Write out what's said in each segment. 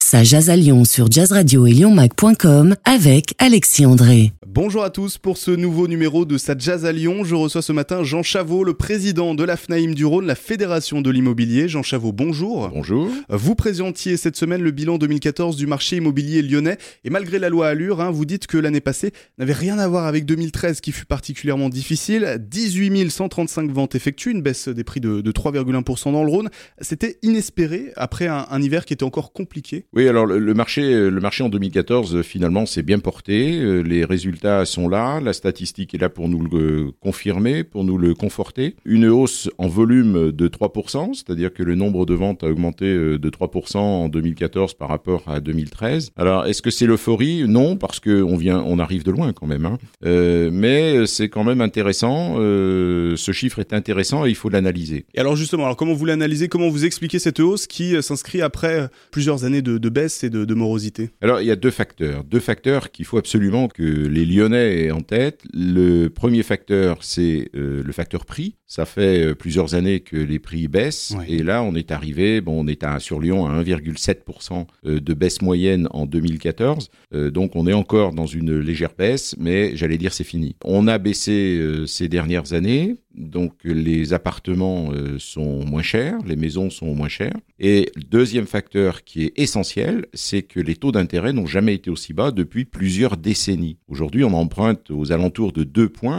Ça jase à Lyon sur Jazz Radio et lyonmac.com avec Alexis André. Bonjour à tous, pour ce nouveau numéro de Ça jase à Lyon, je reçois ce matin Jean Chavot, le président de la FNAIM du Rhône, la Fédération de l'immobilier. Jean Chavot, bonjour. Bonjour. Vous présentiez cette semaine le bilan 2014 du marché immobilier lyonnais et malgré la loi Allure, vous dites que l'année passée n'avait rien à voir avec 2013 qui fut particulièrement difficile. 18 135 ventes effectuées, une baisse des prix de 3,1% dans le Rhône. C'était inespéré après un hiver qui était encore compliqué. Oui, alors le marché en 2014 finalement s'est bien porté, les résultats sont là, la statistique est là pour nous le confirmer, pour nous le conforter. Une hausse en volume de 3%, c'est-à-dire que le nombre de ventes a augmenté de 3% en 2014 par rapport à 2013. Alors est-ce que c'est l'euphorie ? Non, parce que on arrive de loin quand même, mais c'est quand même intéressant, ce chiffre est intéressant et il faut l'analyser. Et alors justement, comment vous l'analysez, comment vous expliquez cette hausse qui s'inscrit après plusieurs années de baisse et de morosité? Alors il y a deux facteurs qu'il faut absolument que les Lyonnais aient en tête. Le premier facteur, c'est le facteur prix. Ça fait plusieurs années que les prix baissent, ouais. Et là on est arrivé, sur Lyon à 1,7% de baisse moyenne en 2014, donc on est encore dans une légère baisse, mais j'allais dire c'est fini. On a baissé ces dernières années, donc les appartements sont moins chers, les maisons sont moins chères. Et le deuxième facteur qui est essentiel, c'est que les taux d'intérêt n'ont jamais été aussi bas depuis plusieurs décennies. Aujourd'hui, on emprunte aux alentours de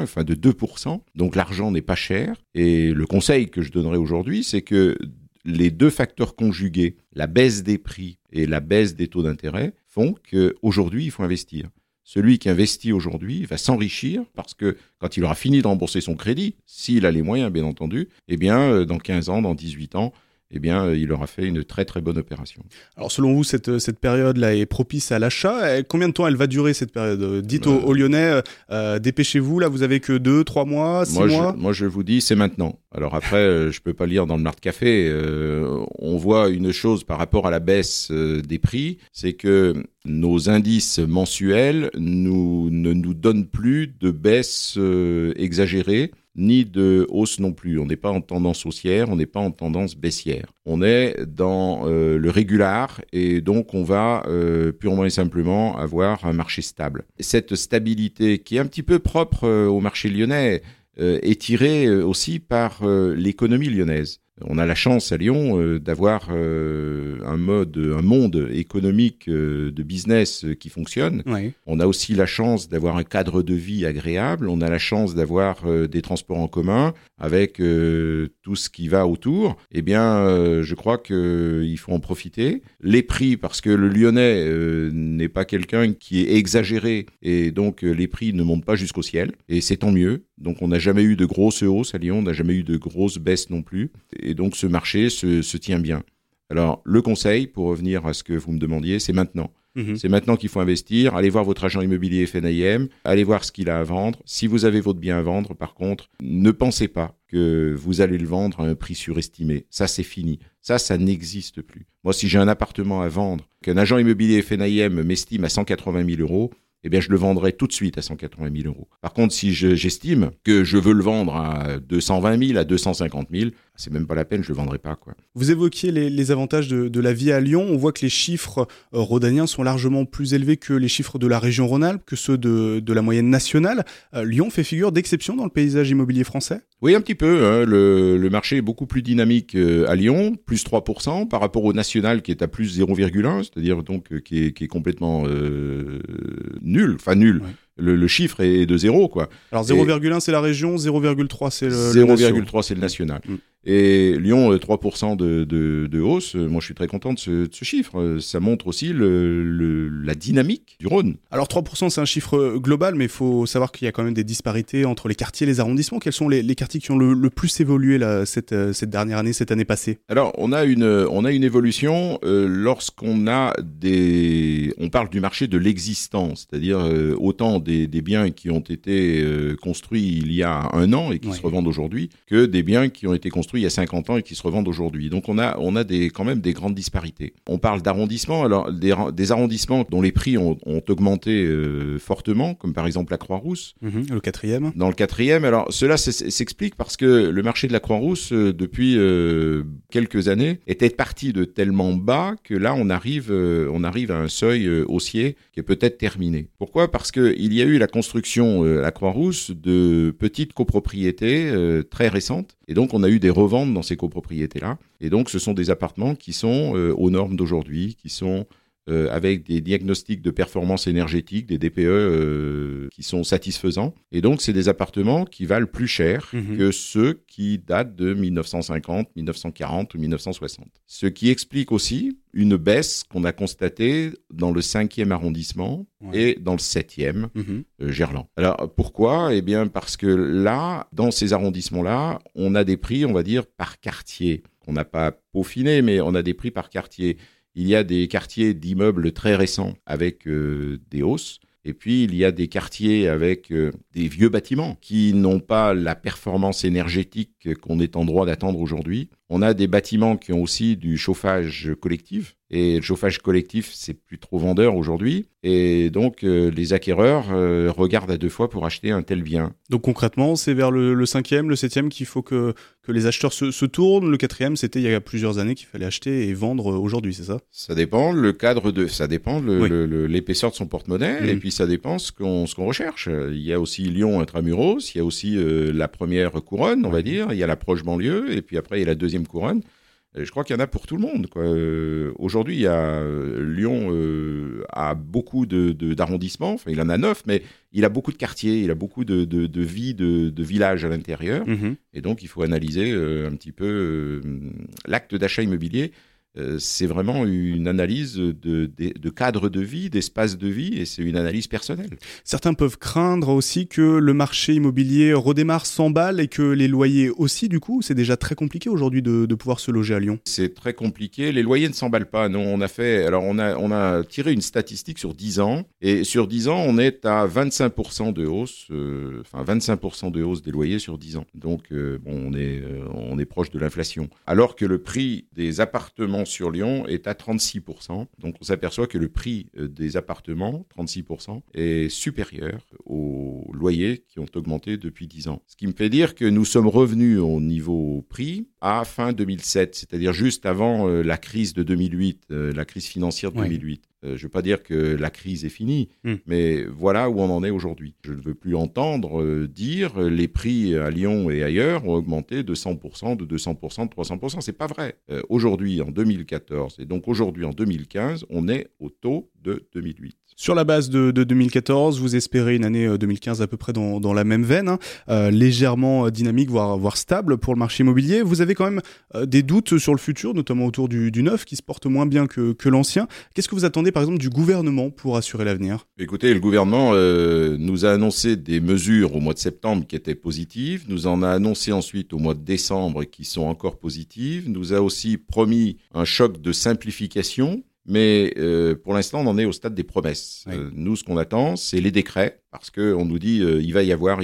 2%, donc l'argent n'est pas cher. Et le conseil que je donnerais aujourd'hui, c'est que les deux facteurs conjugués, la baisse des prix et la baisse des taux d'intérêt, font qu'aujourd'hui, il faut investir. Celui qui investit aujourd'hui va s'enrichir parce que quand il aura fini de rembourser son crédit, s'il a les moyens bien entendu, dans 15 ans, dans 18 ans, il aura fait une très très bonne opération. Alors selon vous, cette période-là est propice à l'achat. Combien de temps elle va durer cette période ? Dites aux Lyonnais, dépêchez-vous, là vous avez que 2, 3 mois, 6 mois ? Moi je vous dis, c'est maintenant. Alors après, je peux pas lire dans le Mart Café. On voit une chose par rapport à la baisse des prix, c'est que nos indices mensuels ne nous donnent plus de baisse exagérée, ni de hausse non plus. On n'est pas en tendance haussière, on n'est pas en tendance baissière. On est dans le régular et donc on va purement et simplement avoir un marché stable. Cette stabilité qui est un petit peu propre au marché lyonnais est tirée aussi par l'économie lyonnaise. On a la chance à Lyon d'avoir un monde économique de business qui fonctionne. Oui. On a aussi la chance d'avoir un cadre de vie agréable. On a la chance d'avoir des transports en commun avec tout ce qui va autour. Je crois qu'il faut en profiter. Les prix, parce que le Lyonnais n'est pas quelqu'un qui est exagéré et donc les prix ne montent pas jusqu'au ciel. Et c'est tant mieux. Donc on n'a jamais eu de grosses hausses à Lyon, on n'a jamais eu de grosses baisses non plus. Et donc ce marché se tient bien. Alors le conseil, pour revenir à ce que vous me demandiez, c'est maintenant. C'est maintenant qu'il faut investir. Allez voir votre agent immobilier FNAIM, allez voir ce qu'il a à vendre. Si vous avez votre bien à vendre, par contre, ne pensez pas que vous allez le vendre à un prix surestimé. Ça, c'est fini. Ça n'existe plus. Moi, si j'ai un appartement à vendre, qu'un agent immobilier FNAIM m'estime à 180 000 euros, je le vendrai tout de suite à 180 000 euros. Par contre, si j'estime que je veux le vendre à 220 000, à 250 000, c'est même pas la peine, je le vendrai pas, quoi. Vous évoquiez les avantages de la vie à Lyon. On voit que les chiffres rhodaniens sont largement plus élevés que les chiffres de la région Rhône-Alpes, que ceux de la moyenne nationale. Lyon fait figure d'exception dans le paysage immobilier français ? Oui, un petit peu. Le marché est beaucoup plus dynamique à Lyon, plus 3%, par rapport au national qui est à plus 0,1, c'est-à-dire donc qui est complètement nul. Ouais. Le chiffre est de 0, quoi. Alors 0,1 c'est la région, 0,3 c'est le 0,3 c'est le national. Et Lyon, 3% de hausse, moi je suis très content de ce chiffre. Ça montre aussi la dynamique du Rhône. Alors 3% c'est un chiffre global, mais il faut savoir qu'il y a quand même des disparités entre les quartiers et les arrondissements. Quels sont les quartiers qui ont le plus évolué là, cette dernière année, cette année passée ? Alors on a une évolution lorsqu'on a on parle du marché de l'existant, c'est-à-dire autant des biens qui ont été construits il y a un an et qui se revendent aujourd'hui que des biens qui ont été construits construits il y a 50 ans et qui se revendent aujourd'hui. Donc on a quand même des grandes disparités. On parle d'arrondissements, alors des arrondissements dont les prix ont augmenté fortement, comme par exemple la Croix-Rousse. Le 4e. Dans le 4e, alors cela s'explique parce que le marché de la Croix-Rousse, depuis quelques années, était parti de tellement bas que là on arrive à un seuil haussier qui est peut-être terminé. Pourquoi ? Parce qu'il y a eu la construction à la Croix-Rousse de petites copropriétés très récentes, et donc on a eu des reventes dans ces copropriétés-là, et donc ce sont des appartements qui sont aux normes d'aujourd'hui, qui sont avec des diagnostics de performance énergétique, des DPE qui sont satisfaisants. Et donc, c'est des appartements qui valent plus cher que ceux qui datent de 1950, 1940 ou 1960. Ce qui explique aussi une baisse qu'on a constatée dans le 5e arrondissement et dans le 7e, Gerland. Alors, pourquoi ? Eh bien, parce que là, dans ces arrondissements-là, on a des prix, on va dire, par quartier. On n'a pas peaufiné, mais on a des prix par quartier. Il y a des quartiers d'immeubles très récents avec des hausses. Et puis, il y a des quartiers avec des vieux bâtiments qui n'ont pas la performance énergétique qu'on est en droit d'attendre aujourd'hui. On a des bâtiments qui ont aussi du chauffage collectif. Et le chauffage collectif, c'est plus trop vendeur aujourd'hui. Et donc, les acquéreurs regardent à deux fois pour acheter un tel bien. Donc concrètement, c'est vers le 5e, le 7e qu'il faut que les acheteurs se tournent. Le 4e, c'était il y a plusieurs années qu'il fallait acheter et vendre aujourd'hui, c'est ça ? Ça dépend ça dépend l'épaisseur de son porte-monnaie, et puis ça dépend ce qu'on recherche. Il y a aussi Lyon intramuros, il y a aussi la première couronne, on va dire, il y a la proche banlieue, et puis après il y a la deuxième couronne. Je crois qu'il y en a pour tout le monde, quoi. Aujourd'hui, Lyon a beaucoup d'arrondissements, enfin il en a 9, mais il a beaucoup de quartiers, il a beaucoup de vie, de villages à l'intérieur, et donc il faut analyser un petit peu l'acte d'achat immobilier. C'est vraiment une analyse de cadre de vie, d'espace de vie, et c'est une analyse personnelle. Certains peuvent craindre aussi que le marché immobilier redémarre, s'emballe, et que les loyers aussi, du coup, c'est déjà très compliqué aujourd'hui de pouvoir se loger à Lyon. C'est très compliqué, les loyers ne s'emballent pas. Non, on a tiré une statistique sur 10 ans, et sur 10 ans, on est à 25% de hausse, 25% de hausse des loyers sur 10 ans. Donc, on est proche de l'inflation. Alors que le prix des appartements sur Lyon est à 36%. Donc on s'aperçoit que le prix des appartements, 36%, est supérieur aux loyers qui ont augmenté depuis 10 ans. Ce qui me fait dire que nous sommes revenus au niveau prix à fin 2007, c'est-à-dire juste avant la crise de 2008, la crise financière de 2008. Je ne veux pas dire que la crise est finie, mais voilà où on en est aujourd'hui. Je ne veux plus entendre dire les prix à Lyon et ailleurs ont augmenté de 100%, de 200%, de 300%. C'est pas vrai. Aujourd'hui, en 2014, et donc aujourd'hui, en 2015, on est au taux de 2008. Sur la base de 2014, vous espérez une année 2015 à peu près dans la même veine, légèrement dynamique, voire stable pour le marché immobilier. Vous avez quand même des doutes sur le futur, notamment autour du neuf, qui se porte moins bien que l'ancien. Qu'est-ce que vous attendez, par exemple, du gouvernement pour assurer l'avenir ? Écoutez, le gouvernement nous a annoncé des mesures au mois de septembre qui étaient positives, nous en a annoncé ensuite au mois de décembre qui sont encore positives, nous a aussi promis un choc de simplification. Mais pour l'instant, on en est au stade des promesses. Oui. Nous, ce qu'on attend, c'est les décrets, parce qu'on nous dit il va y avoir.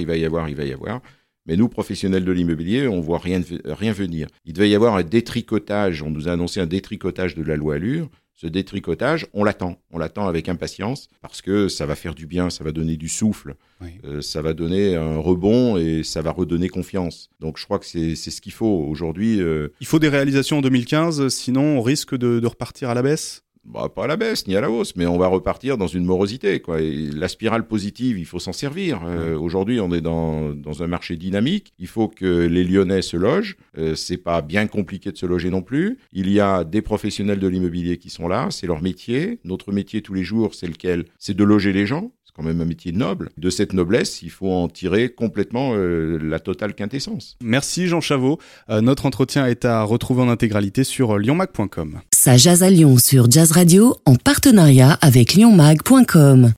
Mais nous, professionnels de l'immobilier, on voit rien venir. Il devait y avoir un détricotage. On nous a annoncé un détricotage de la loi Allure. Ce détricotage, on l'attend avec impatience, parce que ça va faire du bien, ça va donner du souffle, ça va donner un rebond et ça va redonner confiance. Donc je crois que c'est ce qu'il faut aujourd'hui. Il faut des réalisations en 2015, sinon on risque de repartir à la baisse ? Pas à la baisse, ni à la hausse, mais on va repartir dans une morosité, quoi. Et la spirale positive, il faut s'en servir. Aujourd'hui, on est dans un marché dynamique. Il faut que les Lyonnais se logent. C'est pas bien compliqué de se loger non plus. Il y a des professionnels de l'immobilier qui sont là. C'est leur métier. Notre métier tous les jours, c'est lequel ? C'est de loger les gens. Quand même un métier noble. De cette noblesse, il faut en tirer complètement la totale quintessence. Merci Jean Chavot. Notre entretien est à retrouver en intégralité sur lyonmag.com. Ça jase à Lyon sur Jazz Radio en partenariat avec lyonmag.com.